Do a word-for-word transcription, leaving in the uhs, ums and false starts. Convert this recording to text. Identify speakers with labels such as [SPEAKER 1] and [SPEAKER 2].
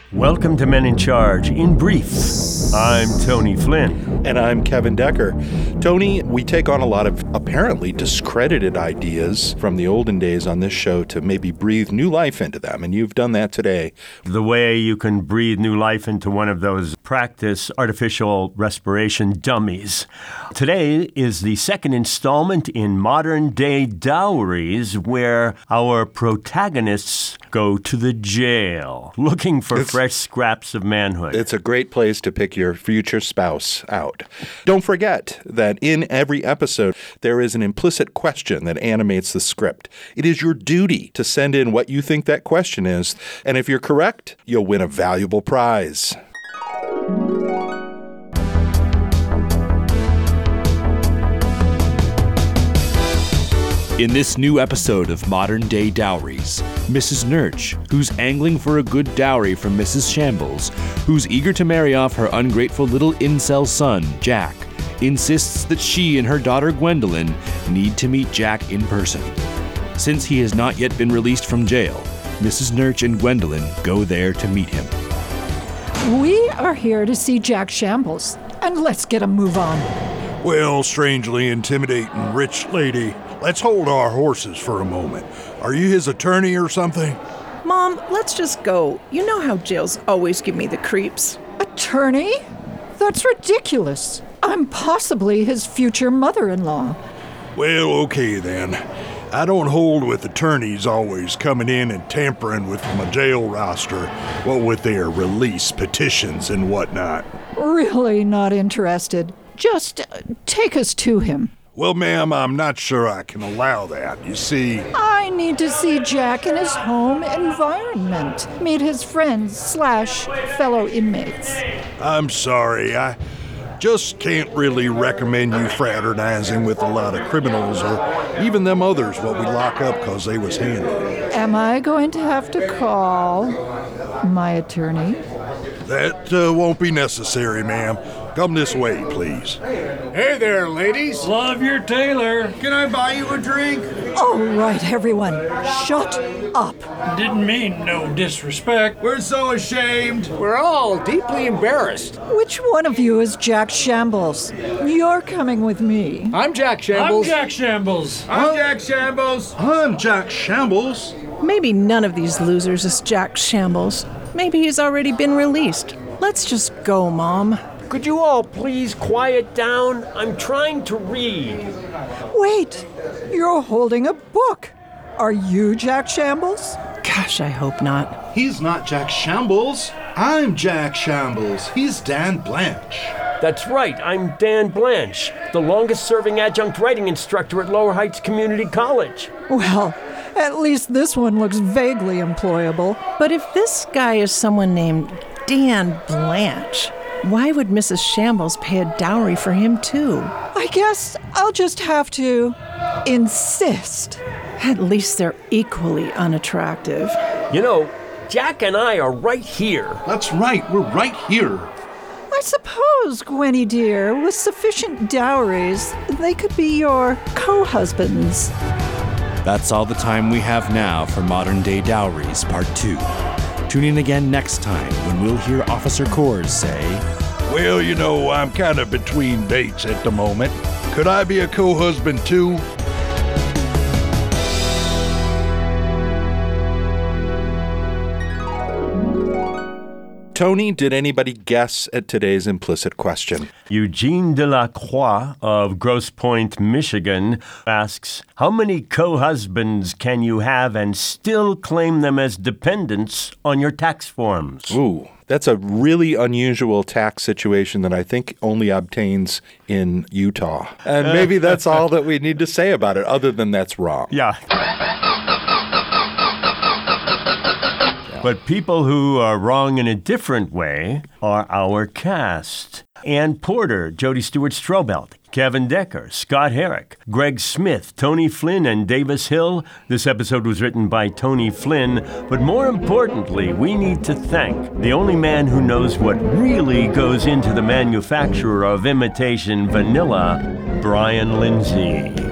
[SPEAKER 1] Welcome to Men in Charge. In brief, I'm Tony Flynn.
[SPEAKER 2] And I'm Kevin Decker. Tony, we take on a lot of apparently discredited ideas from the olden days on this show to maybe breathe new life into them, and you've done that today.
[SPEAKER 1] The way you can breathe new life into one of those practice artificial respiration dummies. Today is the second installment in Modern Day Dowries, where our protagonists go to the jail looking for
[SPEAKER 2] It's-
[SPEAKER 1] fresh scraps of manhood.
[SPEAKER 2] It's a great place to pick your future spouse out. Don't forget that in every episode, there is an implicit question that animates the script. It is your duty to send in what you think that question is, and if you're correct, you'll win a valuable prize.
[SPEAKER 3] In this new episode of Modern Day Dowries, Missus Nurch, who's angling for a good dowry from Missus Shambles, who's eager to marry off her ungrateful little incel son, Jack, insists that she and her daughter Gwendolyn need to meet Jack in person. Since he has not yet been released from jail, Missus Nurch and Gwendolyn go there to meet him.
[SPEAKER 4] We are here to see Jack Shambles, and let's get a move on.
[SPEAKER 5] Well, strangely intimidating rich lady, let's hold our horses for a moment. Are you his attorney or something?
[SPEAKER 6] Mom, let's just go. You know how jails always give me the creeps.
[SPEAKER 4] Attorney? That's ridiculous. I'm possibly his future mother-in-law.
[SPEAKER 5] Well, okay then. I don't hold with attorneys always coming in and tampering with my jail roster, what with their release petitions and whatnot.
[SPEAKER 4] Really not interested. Just uh, take us to him.
[SPEAKER 5] Well, ma'am, I'm not sure I can allow that. You see,
[SPEAKER 4] I need to see Jack in his home environment. Meet his friends slash fellow inmates.
[SPEAKER 5] I'm sorry, I just can't really recommend you fraternizing with a lot of criminals or even them others what we lock up 'cause they was handy.
[SPEAKER 4] Am I going to have to call my attorney?
[SPEAKER 5] That uh, won't be necessary, ma'am. Come this way, please.
[SPEAKER 7] Hey there, ladies.
[SPEAKER 8] Love your tailor.
[SPEAKER 7] Can I buy you a drink?
[SPEAKER 4] All right, everyone, shut up.
[SPEAKER 8] Didn't mean no disrespect.
[SPEAKER 7] We're so ashamed. We're all deeply embarrassed.
[SPEAKER 4] Which one of you is Jack Shambles? You're coming with me.
[SPEAKER 7] I'm Jack Shambles.
[SPEAKER 8] I'm Jack Shambles.
[SPEAKER 7] I'm Jack Shambles.
[SPEAKER 5] I'm Jack Shambles.
[SPEAKER 6] Maybe none of these losers is Jack Shambles. Maybe he's already been released. Let's just go, Mom.
[SPEAKER 9] Could you all please quiet down? I'm trying to read.
[SPEAKER 4] Wait, you're holding a book. Are you Jack Shambles?
[SPEAKER 6] Gosh, I hope not.
[SPEAKER 10] He's not Jack Shambles. I'm Jack Shambles. He's Dan Blanche.
[SPEAKER 9] That's right, I'm Dan Blanche, the longest-serving adjunct writing instructor at Lower Heights Community College.
[SPEAKER 4] Well, at least this one looks vaguely employable.
[SPEAKER 6] But if this guy is someone named Dan Blanche, why would Missus Shambles pay a dowry for him, too?
[SPEAKER 4] I guess I'll just have to insist.
[SPEAKER 6] At least they're equally unattractive.
[SPEAKER 9] You know, Jack and I are right here.
[SPEAKER 10] That's right, we're right here.
[SPEAKER 4] I suppose, Gwenny dear, with sufficient dowries, they could be your co-husbands.
[SPEAKER 3] That's all the time we have now for Modern Day Dowries Part two. Tune in again next time when we'll hear Officer Kors say,
[SPEAKER 5] Well, you know, I'm kind of between dates at the moment. Could I be a co-husband too?
[SPEAKER 2] Tony, did anybody guess at today's implicit question?
[SPEAKER 1] Eugene Delacroix of Grosse Pointe, Michigan, asks, how many co-husbands can you have and still claim them as dependents on your tax forms?
[SPEAKER 2] Ooh, that's a really unusual tax situation that I think only obtains in Utah. And maybe that's all that we need to say about it, other than that's wrong.
[SPEAKER 1] Yeah. But people who are wrong in a different way are our cast. Ann Porter, Jody Stewart-Strobelt, Kevin Decker, Scott Herrick, Greg Smith, Tony Flynn, and Davis Hill. This episode was written by Tony Flynn, but more importantly, we need to thank the only man who knows what really goes into the manufacture of imitation vanilla, Brian Lindsay.